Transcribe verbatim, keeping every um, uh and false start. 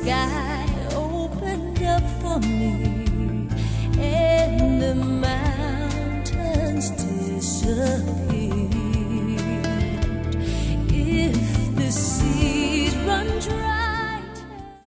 sky opened up for me, and the mountains disappeared.